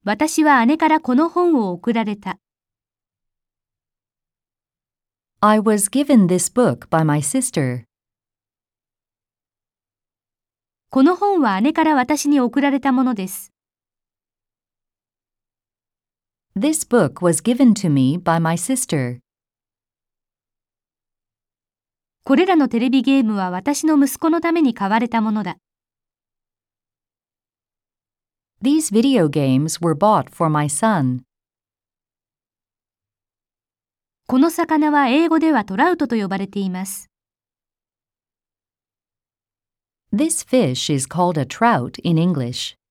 私は姉からこの本を贈られた。 I was given this book by my sister. この本は姉から私に贈られたものです。 This book was given to me by my sister. これらのテレビゲームは私の息子のために買われたものだ。 These video games were bought for my son. この魚は英語ではトラウトと呼ばれています。 This fish is called a trout in English.